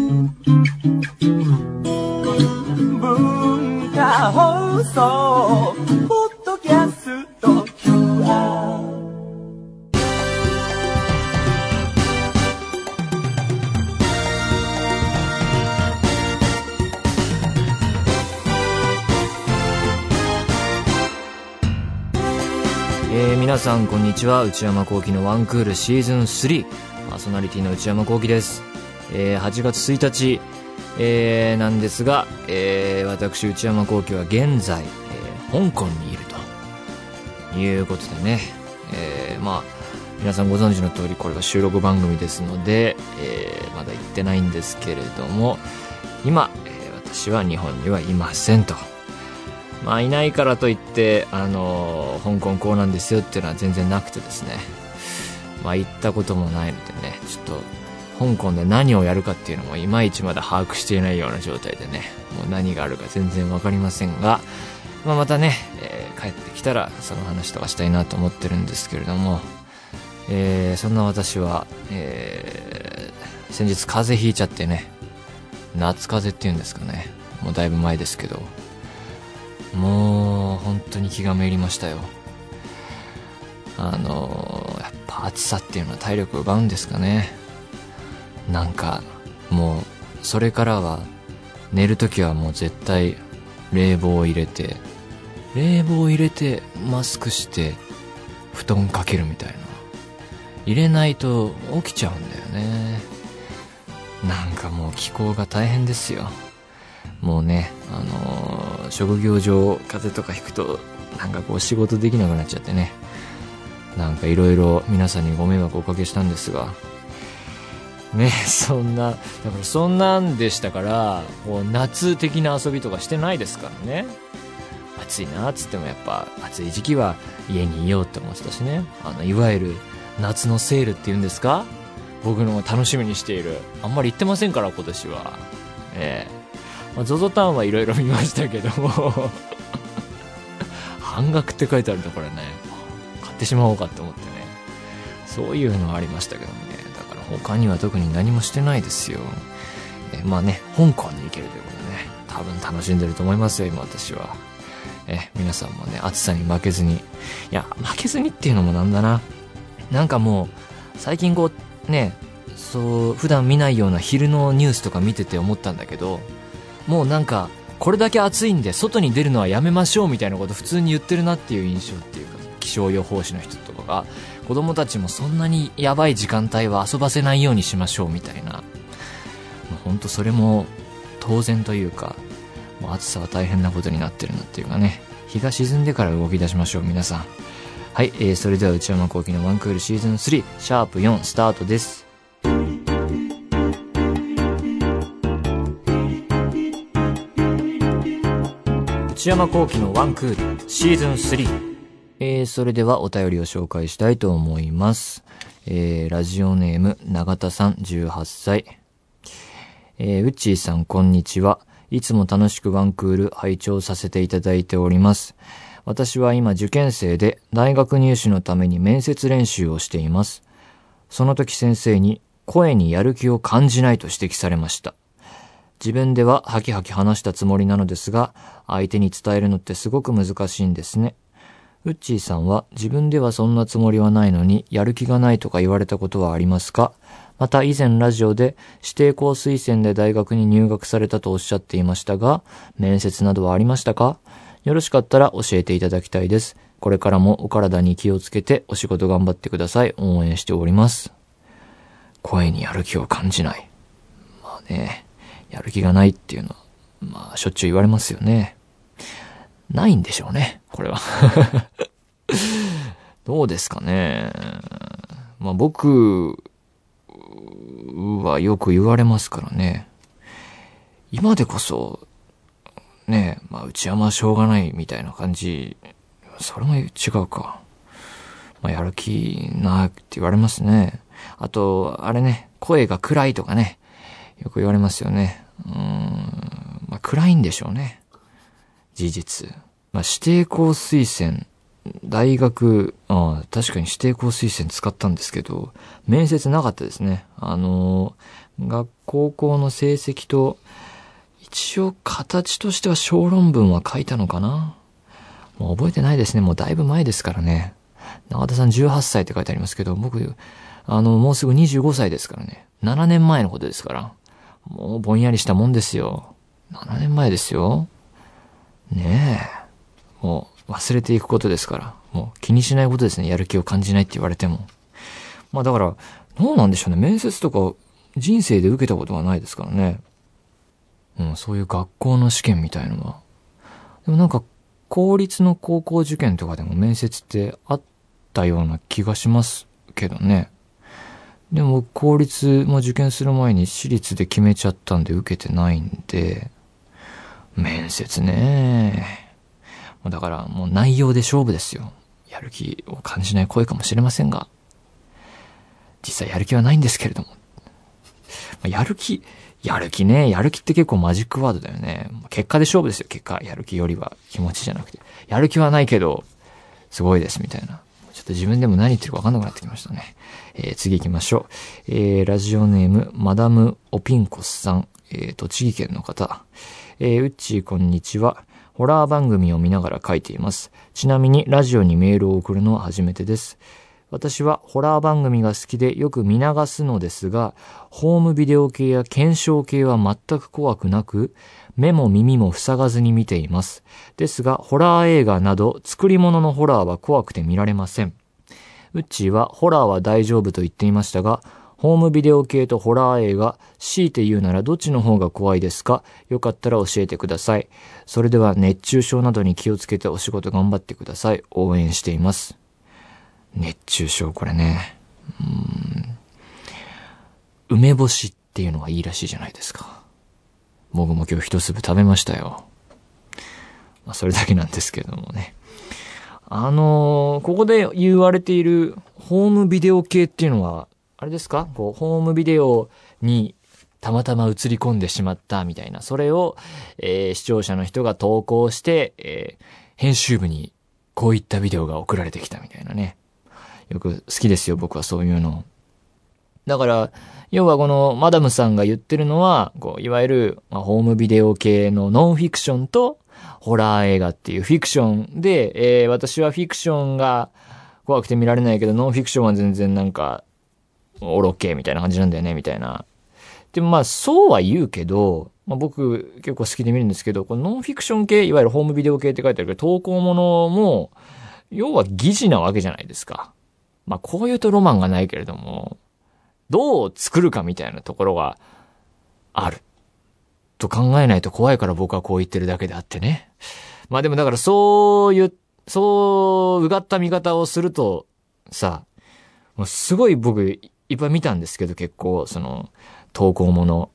文化放送ポッドキャスト QR。 皆さんこんにちは。内山聖輝のワンクールシーズン3パーソナリティの内山聖輝です。8月1日、なんですが、私内山聖輝は現在、香港にいるということでね、皆さんご存知の通りこれは収録番組ですので、まだ行ってないんですけれども、今、私は日本にはいませんと。いないからといって香港こうなんですよっていうのは全然なくてですね、行ったこともないのでね、ちょっと香港で何をやるかっていうのもいまいちまだ把握していないような状態でね、もう何があるか全然わかりませんが、またね、帰ってきたらその話とかしたいなと思ってるんですけれども、そんな私は、先日風邪ひいちゃってね、夏風邪っていうんですかね、もうだいぶ前ですけど、もう本当に気がめいりましたよ。やっぱ暑さっていうのは体力を奪うんですかね。なんかもうそれからは寝るときはもう絶対冷房を入れてマスクして布団かけるみたいな、入れないと起きちゃうんだよね。なんかもう気候が大変ですよ。もうね、職業上風邪とかひくとなんかこう仕事できなくなっちゃってね、なんかいろいろ皆さんにご迷惑をおかけしたんですがね、そんなんでしたから、こう夏的な遊びとかしてないですからね。暑いなっつってもやっぱ暑い時期は家にいようって思ってたしね、いわゆる夏のセールっていうんですか、僕の楽しみにしている、あんまり行ってませんから今年は。ZOZO タウンはいろいろ見ましたけども半額って書いてあるところね、買ってしまおうかって思ってね、そういうのはありましたけどね。だから他には特に何もしてないですよ。香港に行けるということでね、多分楽しんでると思いますよ今私は。皆さんもね、暑さに負けずに、いや負けずにっていうのもなんだな、なんかもう最近こうね、そう普段見ないような昼のニュースとか見てて思ったんだけど、もうなんかこれだけ暑いんで外に出るのはやめましょうみたいなこと普通に言ってるなっていう印象っていうか、気象予報士の人とかが、子供たちもそんなにやばい時間帯は遊ばせないようにしましょうみたいな、ほんとそれも当然というか、もう暑さは大変なことになってるなっていうかね、日が沈んでから動き出しましょう皆さん。はい、それでは内山聖輝のワンクールシーズン3シャープ4スタートです。内山聖輝のワンクールシーズン3、それではお便りを紹介したいと思います。ラジオネーム永田さん18歳、うっちーさんこんにちは。いつも楽しくワンクール拝聴させていただいております。私は今受験生で大学入試のために面接練習をしています。その時先生に声にやる気を感じないと指摘されました。自分ではハキハキ話したつもりなのですが、相手に伝えるのってすごく難しいんですね。ウッチーさんは自分ではそんなつもりはないのにやる気がないとか言われたことはありますか？また以前ラジオで指定校推薦で大学に入学されたとおっしゃっていましたが、面接などはありましたか？よろしかったら教えていただきたいです。これからもお体に気をつけてお仕事頑張ってください。応援しております。声にやる気を感じない。やる気がないっていうのはしょっちゅう言われますよね。ないんでしょうねこれはどうですかね。僕はよく言われますからね。今でこそね、内山はしょうがないみたいな感じ、それも違うか。やる気なって言われますね。あとあれね、声が暗いとかね、よく言われますよね。暗いんでしょうね。事実。指定校推薦大学、確かに指定校推薦使ったんですけど、面接なかったですね。高校の成績と、一応形としては小論文は書いたのかな。もう覚えてないですね。もうだいぶ前ですからね。永田さん18歳って書いてありますけど、僕、もうすぐ25歳ですからね。7年前のことですから。もうぼんやりしたもんですよ。7年前ですよ。ねえ。もう忘れていくことですから。もう気にしないことですね。やる気を感じないって言われても。まあだから、どうなんでしょうね。面接とか人生で受けたことがないですからね。そういう学校の試験みたいのは。でもなんか、公立の高校受験とかでも面接ってあったような気がしますけどね。でも公立も受験する前に私立で決めちゃったんで受けてないんで、面接ね。だからもう内容で勝負ですよ。やる気を感じない声かもしれませんが、実際やる気はないんですけれども。やる気ね。やる気って結構マジックワードだよね。結果で勝負ですよ。結果。やる気よりは気持ちじゃなくて。やる気はないけど、すごいですみたいな。ちょっと自分でも何言ってるか分かんなくなってきましたね。次行きましょう。ラジオネーム、マダム・オピンコスさん。栃木県の方。うっちーこんにちは。ホラー番組を見ながら書いています。ちなみにラジオにメールを送るのは初めてです。私はホラー番組が好きでよく見流すのですが、ホームビデオ系や検証系は全く怖くなく、目も耳も塞がずに見ています。ですが、ホラー映画など作り物のホラーは怖くて見られません。うっちーはホラーは大丈夫と言っていましたが、ホームビデオ系とホラー映画、強いて言うならどっちの方が怖いですか？よかったら教えてください。それでは熱中症などに気をつけてお仕事頑張ってください。応援しています。熱中症、これね。梅干しっていうのがいいらしいじゃないですか。僕も今日一粒食べましたよ。それだけなんですけどもね。ここで言われているホームビデオ系っていうのは、あれですか？ホームビデオにたまたま映り込んでしまったみたいな。それを、視聴者の人が投稿して、編集部にこういったビデオが送られてきたみたいなね。よく好きですよ、僕はそういうの。だから、要はこのマダムさんが言ってるのは、いわゆる、ホームビデオ系のノンフィクションとホラー映画っていうフィクションで、私はフィクションが怖くて見られないけど、ノンフィクションは全然なんか、オロケみたいな感じなんだよね、みたいな。でもそうは言うけど、僕結構好きで見るんですけど、このノンフィクション系、いわゆるホームビデオ系って書いてあるけど、投稿ものも、要は疑似なわけじゃないですか。こう言うとロマンがないけれども、どう作るかみたいなところがある。と考えないと怖いから僕はこう言ってるだけであってね。でもだからそううがった見方をすると、さ、もうすごい僕いっぱい見たんですけど、結構投稿もの、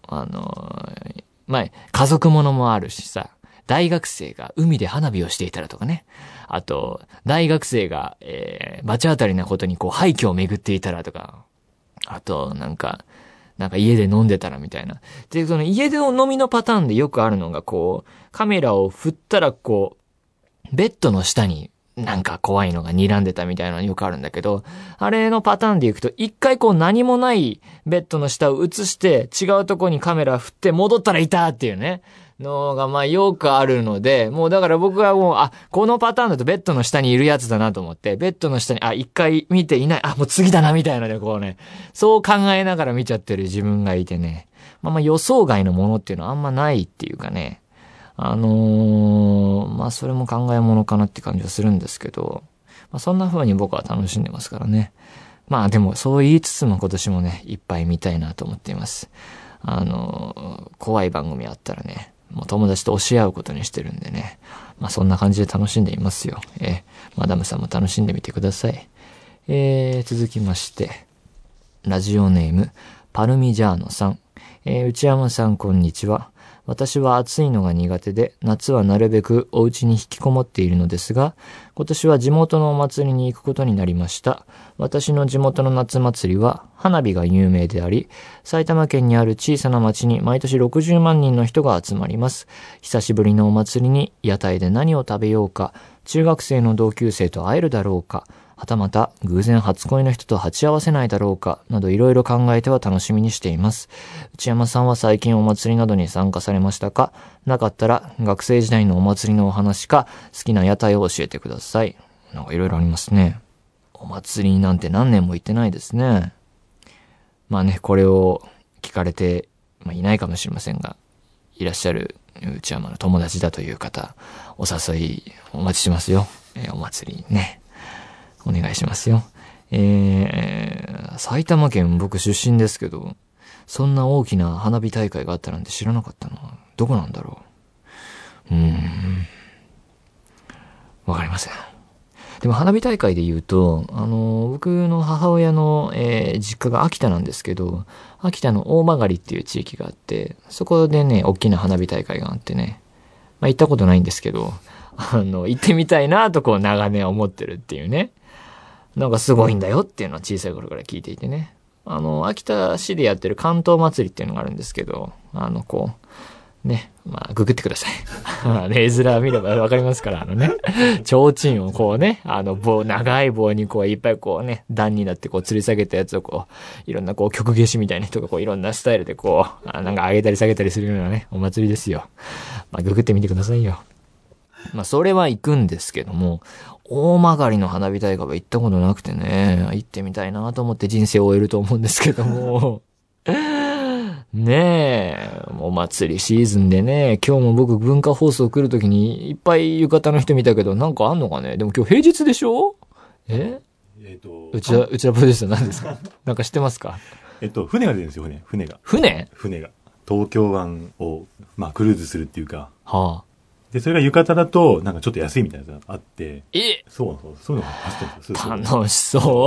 家族ものもあるしさ、大学生が海で花火をしていたらとかね。あと、大学生が、罰当たりなことに廃墟を巡っていたらとか。あと、なんか家で飲んでたらみたいな。で、その家で飲みのパターンでよくあるのがカメラを振ったらベッドの下になんか怖いのが睨んでたみたいなのよくあるんだけど、あれのパターンでいくと、一回何もないベッドの下を映して違うとこにカメラ振って戻ったらいたっていうね。のがよくあるので、もうだから僕はもう、このパターンだとベッドの下にいるやつだなと思って、ベッドの下に、一回見ていない、もう次だなみたいなね、そう考えながら見ちゃってる自分がいてね。予想外のものっていうのはあんまないっていうかね。それも考えものかなって感じはするんですけど、そんな風に僕は楽しんでますからね。でもそう言いつつも今年もね、いっぱい見たいなと思っています。怖い番組あったらね、もう友達と教え合うことにしてるんでね。そんな感じで楽しんでいますよ。マダムさんも楽しんでみてください。続きまして、ラジオネーム、パルミジャーノさん。内山さんこんにちは。私は暑いのが苦手で、夏はなるべくお家に引きこもっているのですが、今年は地元のお祭りに行くことになりました。私の地元の夏祭りは花火が有名であり、埼玉県にある小さな町に毎年60万人の人が集まります。久しぶりのお祭りに屋台で何を食べようか、 中学生の同級生と会えるだろうか、はたまた偶然初恋の人と鉢合わせないだろうか、などいろいろ考えては楽しみにしています。内山さんは最近お祭りなどに参加されましたか？なかったら学生時代のお祭りのお話か、好きな屋台を教えてください。なんかいろいろありますね。お祭りなんて何年も行ってないですね。まあね、これを聞かれて、いないかもしれませんが、いらっしゃる内山の友達だという方、お誘いお待ちしますよ。お祭りね。お願いしますよ。埼玉県僕出身ですけど、そんな大きな花火大会があったなんて知らなかったな。どこなんだろう。わかりません。でも花火大会で言うと、僕の母親の、実家が秋田なんですけど、秋田の大曲っていう地域があって、そこでね、大きな花火大会があってね、行ったことないんですけど、行ってみたいなとこう長年思ってるっていうね。なんかすごいんだよっていうのは小さい頃から聞いていてね。秋田市でやってる関東祭りっていうのがあるんですけど、ね、ググってください。絵面見ればわかりますから、提灯をこうね、長い棒にこういっぱいこうね、段になってこう吊り下げたやつをこう、いろんなこう曲消しみたいな人がこういろんなスタイルでこう、なんか上げたり下げたりするようなね、お祭りですよ。ググってみてくださいよ。それは行くんですけども、大曲の花火大会は行ったことなくてね、行ってみたいなと思って人生を終えると思うんですけども、ねえ、お祭りシーズンでね、今日も僕文化放送来るときにいっぱい浴衣の人見たけど、なんかあんのかね。でも今日平日でしょ？うちらプロデューサー何ですか？なんか知ってますか？ 船が出るんですよ、船が。船が。東京湾を、クルーズするっていうか。 はあ。 で、それが浴衣だと、なんかちょっと安いみたいなやつがあって。そういうのが走ってるんですよ。 楽しそう。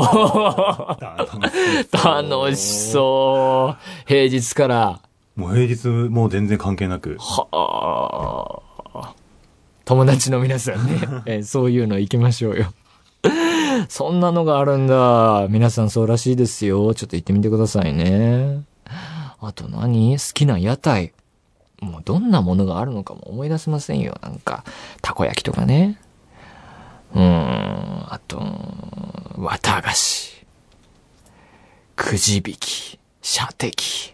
楽しそう。平日から。 もう平日もう全然関係なく。 はあ。友達の皆さんね、そういうの行きましょうよ。そんなのがあるんだ。皆さんそうらしいですよ。ちょっと行ってみてくださいね。あと何？好きな屋台。もうどんなものがあるのかも思い出せませんよ。なんか、たこ焼きとかね。あと、綿菓子。くじ引き。射的。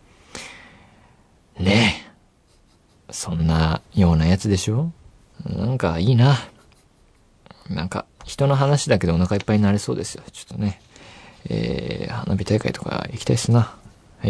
ねえ。そんなようなやつでしょ？なんかいいな。なんか、人の話だけどお腹いっぱいになれそうですよ。ちょっとね。花火大会とか行きたいっすな。はい。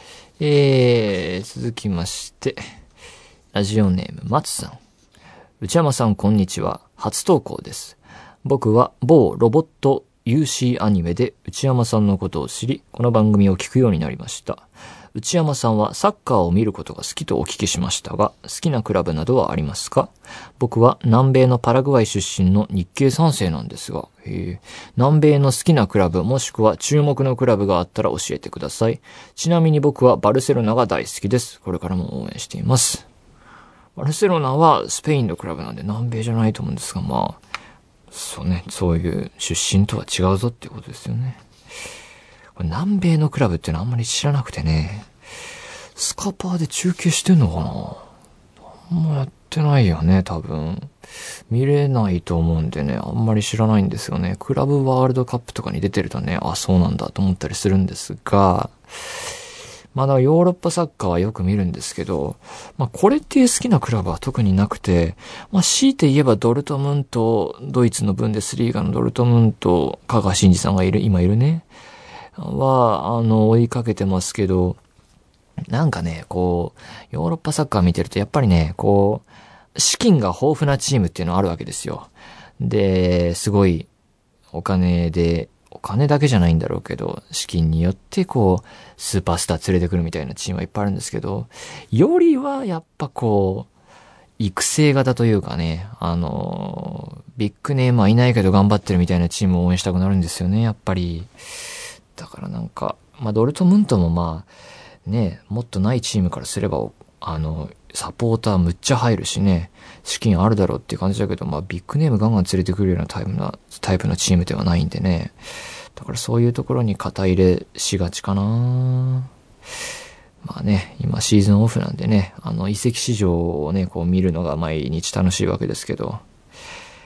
続きまして、ラジオネーム松さん。内山さんこんにちは。初投稿です。僕は某ロボット UC アニメで内山さんのことを知り、この番組を聞くようになりました。内山さんはサッカーを見ることが好きとお聞きしましたが、好きなクラブなどはありますか？僕は南米のパラグアイ出身の日系3世なんですが、南米の好きなクラブもしくは注目のクラブがあったら教えてください。ちなみに僕はバルセロナが大好きです。これからも応援しています。バルセロナはスペインのクラブなんで南米じゃないと思うんですが、そうね、そういう出身とは違うぞっていうことですよね。南米のクラブっていうのはあんまり知らなくてね。スカパーで中継してんのかな？あんまやってないよね、多分。見れないと思うんでね、あんまり知らないんですよね。クラブワールドカップとかに出てるとね、そうなんだと思ったりするんですが、だからヨーロッパサッカーはよく見るんですけど、これっていう好きなクラブは特になくて、強いて言えばドルトムント、ドイツのブンデスリーガのドルトムント、香川真司さんが今いるね。追いかけてますけど、なんかね、ヨーロッパサッカー見てると、やっぱりね、資金が豊富なチームっていうのがあるわけですよ。で、すごい、お金だけじゃないんだろうけど、資金によってスーパースター連れてくるみたいなチームはいっぱいあるんですけど、よりはやっぱ育成型というかね、ビッグネームはいないけど頑張ってるみたいなチームを応援したくなるんですよね、やっぱり。だからなんか、ドルトムントももっとないチームからすれば、サポーターむっちゃ入るしね、資金あるだろうっていう感じだけど、ビッグネームガンガン連れてくるようなタイプのチームではないんでね。だからそういうところに肩入れしがちかな。今シーズンオフなんでね、移籍市場をね、見るのが毎日楽しいわけですけど、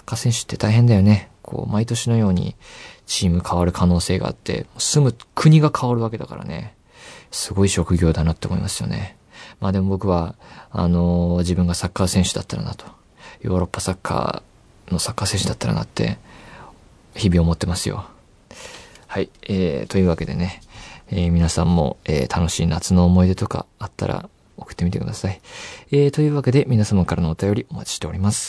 ッカー選手って大変だよね。こう、毎年のようにチーム変わる可能性があって、住む国が変わるわけだからね。すごい職業だなって思いますよね。まあでも僕は、自分がサッカー選手だったらなと。ヨーロッパサッカーのサッカー選手だったらなって、日々思ってますよ。はい。というわけでね、皆さんも、楽しい夏の思い出とかあったら送ってみてください。というわけで皆様からのお便りお待ちしております。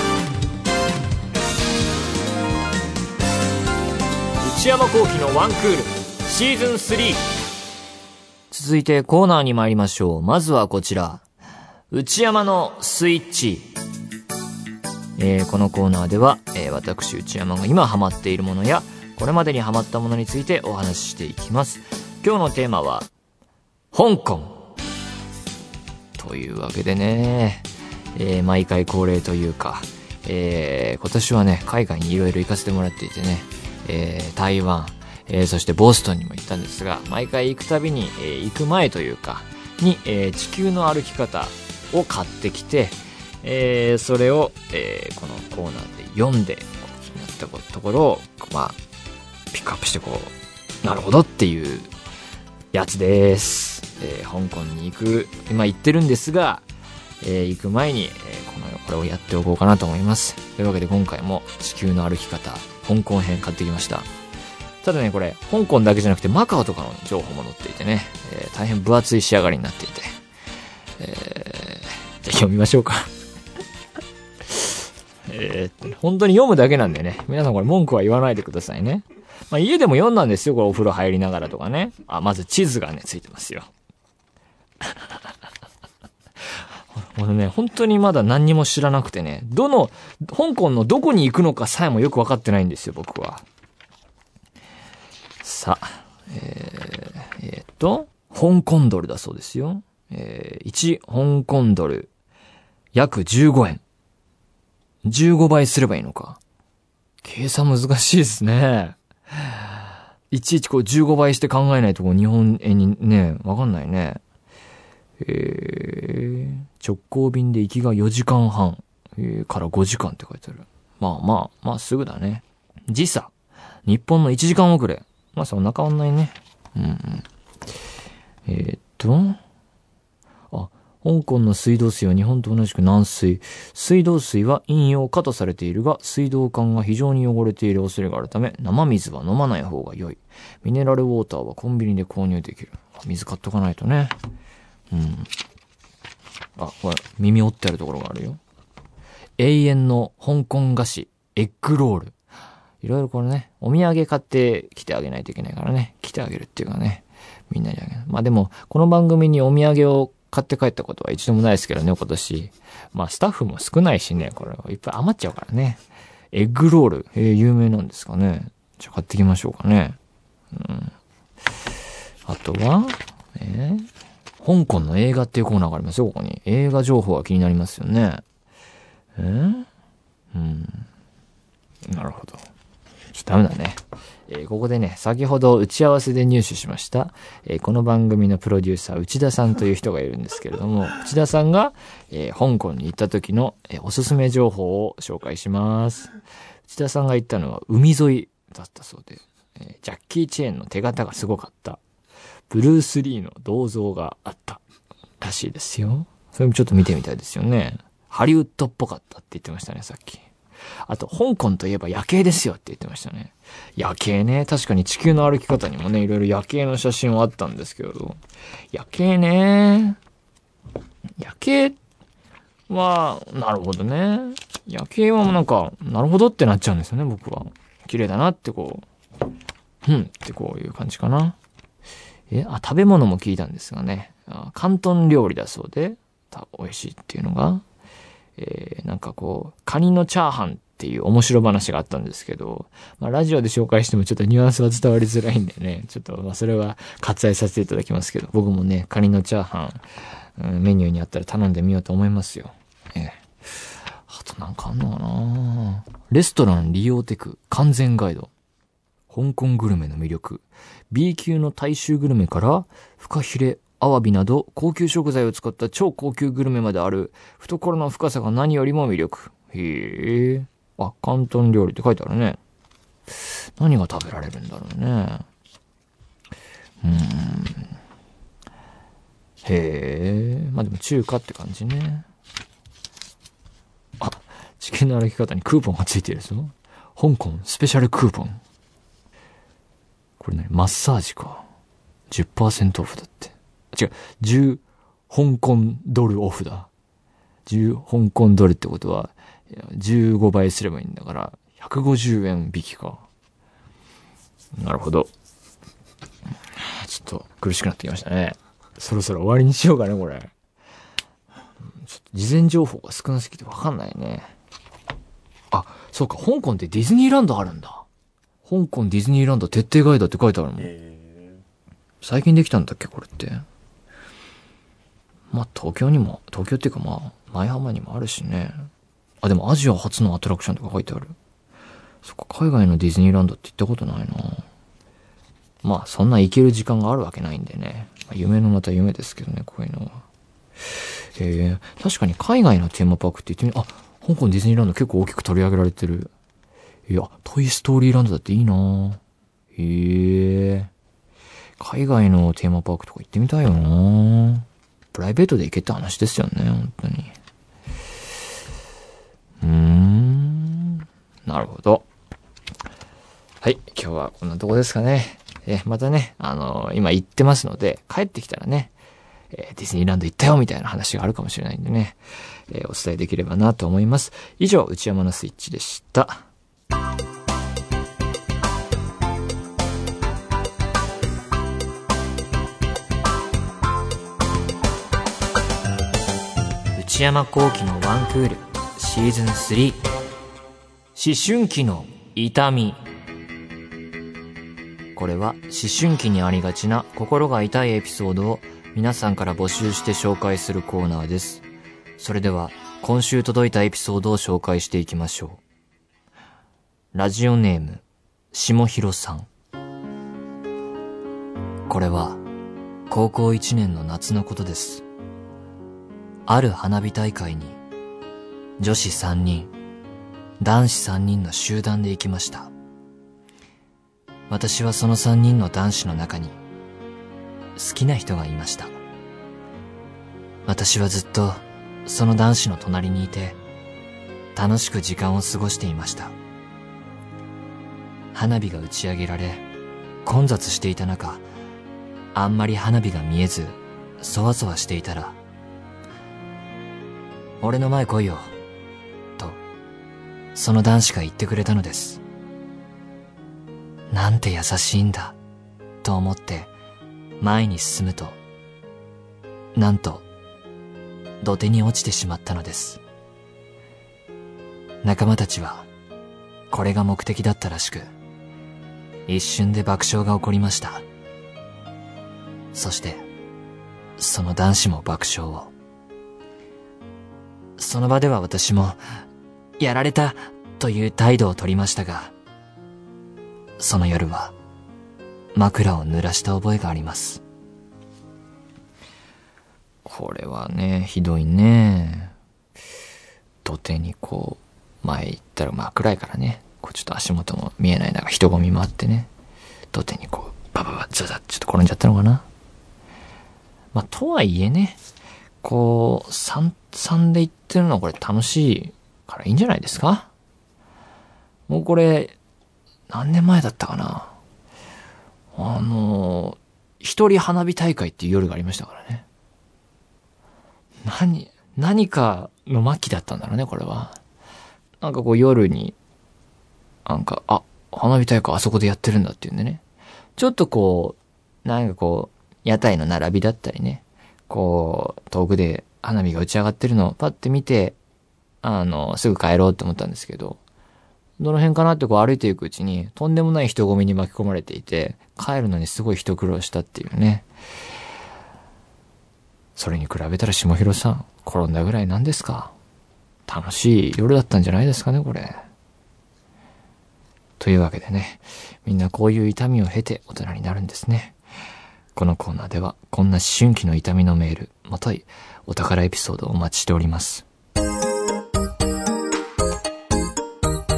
内山聖輝のワンクールシーズン3。続いてコーナーに参りましょう。まずはこちら。内山のスイッチ。このコーナーでは、私内山が今ハマっているものやこれまでにハマったものについてお話ししていきます。今日のテーマは香港というわけでね、毎回恒例というか、今年はね海外にいろいろ行かせてもらっていてね、台湾、そしてボストンにも行ったんですが、毎回行くたびに、行く前というかに、地球の歩き方を買ってきて、それを、このコーナーで読んで気になったところを、まあ、ピックアップしてこう、なるほどっていうやつです。香港に今行ってるんですが、行く前に、これをやっておこうかなと思います。というわけで今回も地球の歩き方、香港編買ってきました。ただね、これ、香港だけじゃなくてマカオとかの情報も載っていてね、大変分厚い仕上がりになっていて、じゃあ読みましょうか。本当に読むだけなんでね、皆さんこれ文句は言わないでくださいね。まあ家でも読んだんですよ、これお風呂入りながらとかね。まず地図がね、ついてますよ。俺ね、本当にまだ何にも知らなくてね、香港のどこに行くのかさえもよくわかってないんですよ、僕は。さあ、香港ドルだそうですよ。1香港ドル、約15円。15倍すればいいのか。計算難しいですね。いちいちこう15倍して考えないとこう日本円にね、わかんないね。直行便で行きが4時間半、から5時間って書いてある。まあすぐだね。時差。日本の1時間遅れ。まあそんな変わんないね。香港の水道水は日本と同じく軟水。水道水は飲用可とされているが、水道管が非常に汚れている恐れがあるため、生水は飲まない方が良い。ミネラルウォーターはコンビニで購入できる。水買っとかないとね。これ、耳折ってあるところがあるよ。永遠の香港菓子、エッグロール。いろいろこれね、お土産買ってきてあげないといけないからね。来てあげるっていうかね。みんなにあげる。まあでも、この番組にお土産を買って帰ったことは一度もないですけどね、今年。まあスタッフも少ないしね、これいっぱい余っちゃうからね。エッグロール、有名なんですかね。じゃあ買ってきましょうかね。あとは、香港の映画っていうコーナーがありますよ、ここに。映画情報が気になりますよね。なるほど。ちょっとダメだね。ここでね、先ほど打ち合わせで入手しました、この番組のプロデューサー、内田さんという人がいるんですけれども、内田さんが、香港に行った時の、おすすめ情報を紹介します。内田さんが行ったのは海沿いだったそうで、ジャッキー・チェーンの手形がすごかった。ブルース・リーの銅像があったらしいですよ。それもちょっと見てみたいですよね。ハリウッドっぽかったって言ってましたね、さっき。あと、香港といえば夜景ですよって言ってましたね。夜景ね。確かに地球の歩き方にもね、いろいろ夜景の写真はあったんですけど。夜景ね。夜景は、なるほどね。夜景はなんか、なるほどってなっちゃうんですよね、僕は。綺麗だなってこう、ってこういう感じかな。食べ物も聞いたんですがね。広東料理だそうで、美味しいっていうのが、なんかこう、カニのチャーハンっていう面白話があったんですけど、まあラジオで紹介してもちょっとニュアンスは伝わりづらいんでね、ちょっとまあそれは割愛させていただきますけど、僕もね、カニのチャーハン、メニューにあったら頼んでみようと思いますよ。あとなんかあんのかな。レストラン利用テク完全ガイド。香港グルメの魅力。B 級の大衆グルメから、フカヒレ、アワビなど高級食材を使った超高級グルメまである懐の深さが何よりも魅力。へえ。 あ、広東料理って書いてあるね。何が食べられるんだろうね。へえ。まあでも中華って感じね。あ、チキンの歩き方にクーポンがついてるぞ。香港スペシャルクーポン。これね、マッサージか。10% オフだって。違う、10香港ドルオフだ。10香港ドルってことは、15倍すればいいんだから、150円引きか。なるほど。ちょっと苦しくなってきましたね。そろそろ終わりにしようかね、これ。ちょっと事前情報が少なすぎてわかんないね。あ、そうか、香港ってディズニーランドあるんだ。香港ディズニーランド徹底ガイドって書いてあるもん。最近できたんだっけ、これって。まあ、東京っていうかまあ、前浜にもあるしね。あ、でもアジア初のアトラクションとか書いてある。そっか、海外のディズニーランドって行ったことないな。まあ、そんな行ける時間があるわけないんでね。夢のまた夢ですけどね、こういうのは。確かに海外のテーマパークって言ってみ、あ、香港ディズニーランド結構大きく取り上げられてる。いや、トイストーリーランドだっていいな。海外のテーマパークとか行ってみたいよな。プライベートで行けって話ですよね、本当に。なるほど。はい、今日はこんなとこですかね。またね、今行ってますので、帰ってきたらね、ディズニーランド行ったよみたいな話があるかもしれないんでね、お伝えできればなと思います。以上、内山のスイッチでした。内山聖輝のワンクールシーズン3、思春期の痛み。これは思春期にありがちな心が痛いエピソードを皆さんから募集して紹介するコーナーです。それでは今週届いたエピソードを紹介していきましょう。ラジオネーム下広さん。これは高校1年の夏のことです。ある花火大会に女子3人、男子3人の集団で行きました。私はその3人の男子の中に好きな人がいました。私はずっとその男子の隣にいて楽しく時間を過ごしていました。花火が打ち上げられ混雑していた中、あんまり花火が見えずそわそわしていたら、俺の前来いよとその男子が言ってくれたのです。なんて優しいんだと思って前に進むと、なんと土手に落ちてしまったのです。仲間たちはこれが目的だったらしく、一瞬で爆笑が起こりました。そしてその男子も爆笑を。その場では私もやられたという態度を取りましたが、その夜は枕を濡らした覚えがあります。これはね、ひどいね。土手にこう前行ったら暗いからね、こうちょっと足元も見えない中人混みもあってね、土手にこうバババザザちょっと転んじゃったのかな。とはいえね、こう3で行ってるのはこれ楽しいからいいんじゃないですか。もうこれ何年前だったかな。一人花火大会っていう夜がありましたからね。何かの末期だったんだろうね、これは。なんかこう夜に、花火大会あそこでやってるんだっていうんでね。ちょっとこう、屋台の並びだったりね。こう、遠くで花火が打ち上がってるのをパッて見て、すぐ帰ろうって思ったんですけど、どの辺かなってこう歩いていくうちに、とんでもない人混みに巻き込まれていて、帰るのにすごい一苦労したっていうね。それに比べたら下広さん、転んだぐらいなんですか。楽しい夜だったんじゃないですかね、これ。というわけでね、みんなこういう痛みを経て大人になるんですね。このコーナーでは、こんな思春期の痛みのメール、またいお宝エピソードをお待ちしております。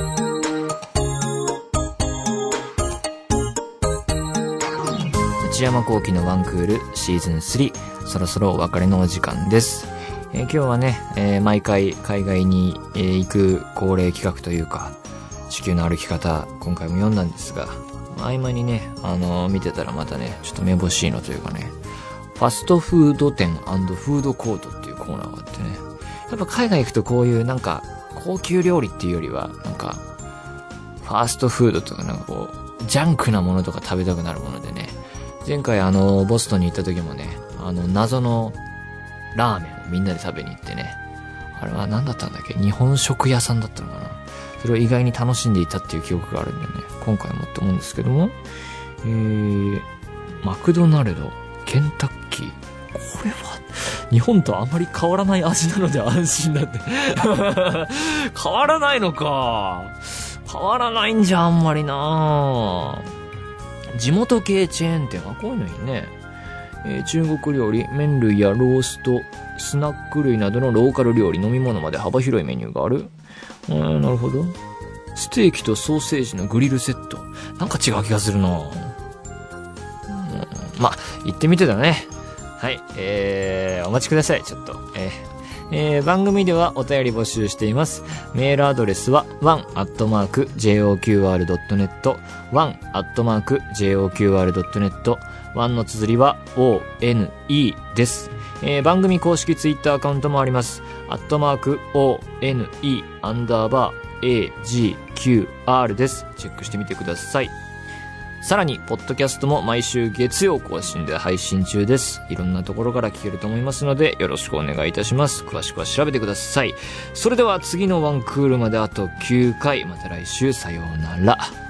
内山聖輝のワンクールシーズン3、そろそろお別れのお時間です。今日はね、毎回海外に、行く恒例企画というか、地球の歩き方、今回も読んだんですが、合間にね、見てたらまたね、ちょっとめぼしいのというかね、ファストフード店&フードコートっていうコーナーがあってね、やっぱ海外行くとこういうなんか、高級料理っていうよりは、なんか、ファーストフードとかなんかこう、ジャンクなものとか食べたくなるものでね、前回ボストンに行った時もね、謎のラーメンをみんなで食べに行ってね、あれは何だったんだっけ、日本食屋さんだったのかな。それを意外に楽しんでいたっていう記憶があるんでね、今回もって思うんですけども、マクドナルド、ケンタッキー、これは日本とあまり変わらない味なので安心だって変わらないのか、変わらないんじゃあんまりな。地元系チェーン店はこういうのいいね。中国料理、麺類やロースト、スナック類などのローカル料理、飲み物まで幅広いメニューがある。なるほど。ステーキとソーセージのグリルセット、なんか違う気がするな。まあ、行ってみてだね。はい、お待ちください、ちょっと。番組ではお便り募集しています。メールアドレスは one@joqr.net one@joqr.net 1の綴りは ONE です。番組公式ツイッターアカウントもあります。@ONE_AGQR です。チェックしてみてください。さらに、ポッドキャストも毎週月曜更新で配信中です。いろんなところから聞けると思いますので、よろしくお願いいたします。詳しくは調べてください。それでは次のワンクールまであと9回。また来週、さようなら。